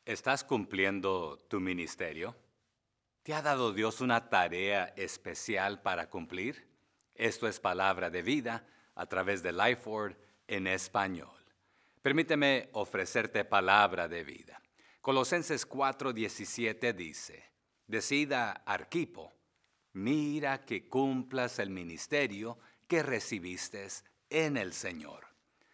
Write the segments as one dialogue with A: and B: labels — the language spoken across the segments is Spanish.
A: ¿Estás cumpliendo tu ministerio? ¿Te ha dado Dios una tarea especial para cumplir? Esto es Palabra de Vida a través de Lifeword en español. Permíteme ofrecerte palabra de vida. Colosenses 4:17 dice, decida Arquipo, mira que cumplas el ministerio que recibiste en el Señor.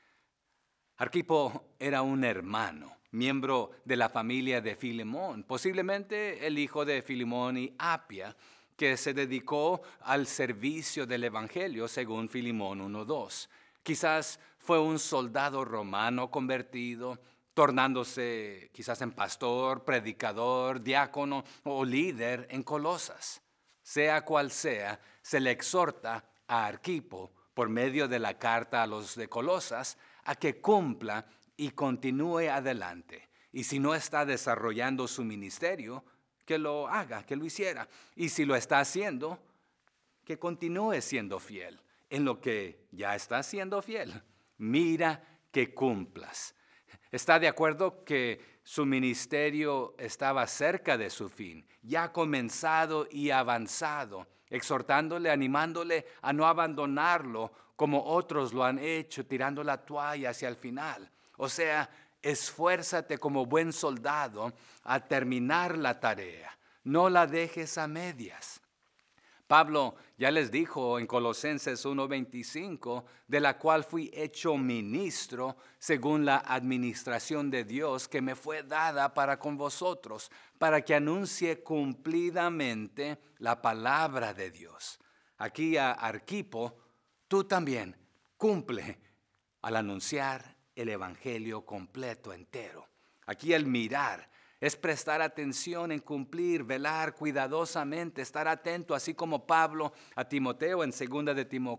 A: Arquipo era un hermano, miembro de la familia de Filemón, posiblemente el hijo de Filemón y Apia, que se dedicó al servicio del Evangelio según Filemón 1:2. Quizás fue un soldado romano convertido, tornándose quizás en pastor, predicador, diácono o líder en Colosas. Sea cual sea, se le exhorta a Arquipo por medio de la carta a los de Colosas a que cumpla y continúe adelante. Y si no está desarrollando su ministerio, que lo haga, que lo hiciera. Y si lo está haciendo, que continúe siendo fiel en lo que ya está siendo fiel. Mira que cumplas. ¿Está de acuerdo que su ministerio estaba cerca de su fin, ya comenzado y avanzado, exhortándole, animándole a no abandonarlo como otros lo han hecho, tirando la toalla hacia el final? O sea, esfuérzate como buen soldado a terminar la tarea. No la dejes a medias. Pablo ya les dijo en Colosenses 1:25, de la cual fui hecho ministro según la administración de Dios que me fue dada para con vosotros, para que anuncie cumplidamente la palabra de Dios. Aquí a Arquipo, tú también cumple al anunciar el evangelio completo, entero. Aquí el mirar es prestar atención en cumplir, velar cuidadosamente, estar atento, así como Pablo a Timoteo en 2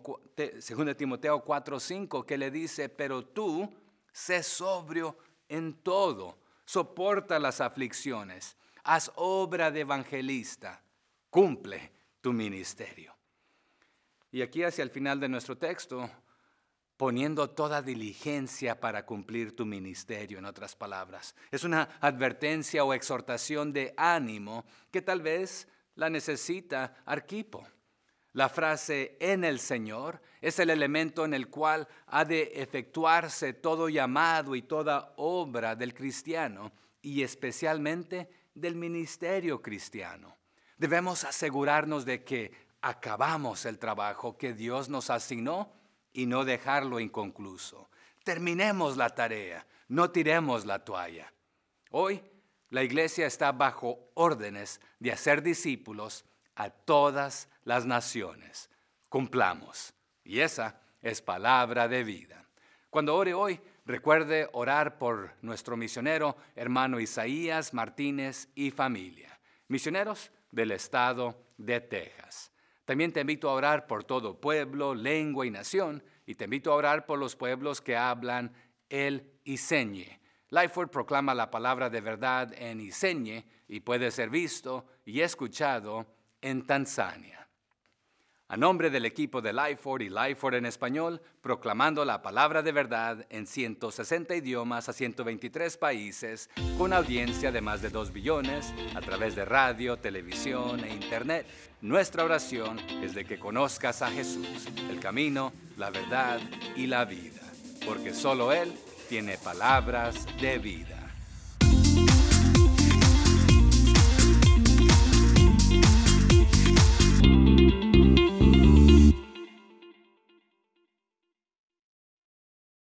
A: Timoteo 4:5, que le dice, pero tú sé sobrio en todo, soporta las aflicciones, haz obra de evangelista, cumple tu ministerio. Y aquí hacia el final de nuestro texto, poniendo toda diligencia para cumplir tu ministerio, en otras palabras. Es una advertencia o exhortación de ánimo que tal vez la necesita Arquipo. La frase en el Señor es el elemento en el cual ha de efectuarse todo llamado y toda obra del cristiano y especialmente del ministerio cristiano. Debemos asegurarnos de que acabamos el trabajo que Dios nos asignó y no dejarlo inconcluso. Terminemos la tarea, no tiremos la toalla. Hoy la iglesia está bajo órdenes de hacer discípulos a todas las naciones. Cumplamos. Y esa es palabra de vida. Cuando ore hoy, recuerde orar por nuestro misionero, hermano Isaías Martínez y familia, misioneros del estado de Texas. También te invito a orar por todo pueblo, lengua y nación, y te invito a orar por los pueblos que hablan el Iseñe. Lifeword proclama la palabra de verdad en Iseñe y puede ser visto y escuchado en Tanzania. A nombre del equipo de Lifeword y Lifeword en español, proclamando la palabra de verdad en 160 idiomas a 123 países, con audiencia de más de 2 billones, a través de radio, televisión e internet. Nuestra oración es de que conozcas a Jesús, el camino, la verdad y la vida, porque solo Él tiene palabras de vida.